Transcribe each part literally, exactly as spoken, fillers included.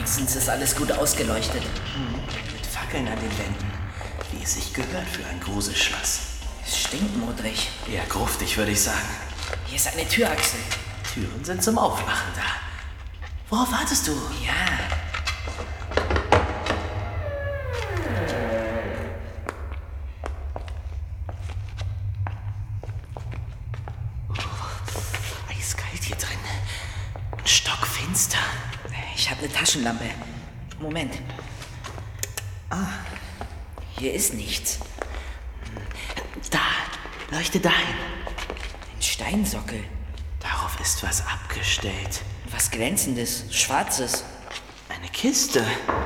Wenigstens ist alles gut ausgeleuchtet. Hm, mit Fackeln an den Wänden, wie es sich gehört für ein Gruselschloss. Es stinkt modrig. Eher gruftig, würde ich sagen. Hier ist eine Tür, Axel. Türen sind zum Aufmachen da. Worauf wartest du? Ja. Oh, eiskalt hier drin. Und stockfinster. Ich habe eine Taschenlampe. Moment. Ah, hier ist nichts. Da, leuchte dahin. Ein Steinsockel. Darauf ist was abgestellt. Was Glänzendes, Schwarzes. Eine Kiste.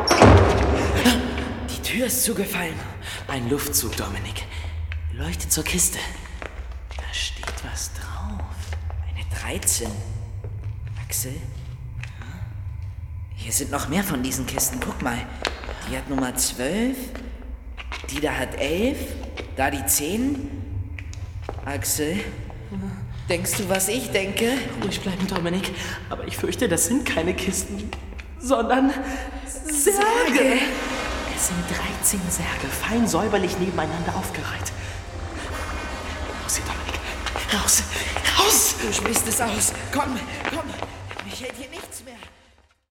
Die Tür ist zugefallen. Ein Luftzug, Dominik. Leuchte zur Kiste. Da steht was drauf. Eine dreizehn. Axel? Hier sind noch mehr von diesen Kisten. Guck mal. Die hat Nummer zwölf. Die da hat elf. Da die zehn. Axel? Denkst du, was ich denke? Ruhig bleiben, Dominik. Aber ich fürchte, das sind keine Kisten, sondern Särge. Es sind dreizehn Särge, fein säuberlich nebeneinander aufgereiht. Raus hier, Dominik. Raus! Raus! Du sprichst es aus. Komm, komm. Mich hält hier nichts mehr.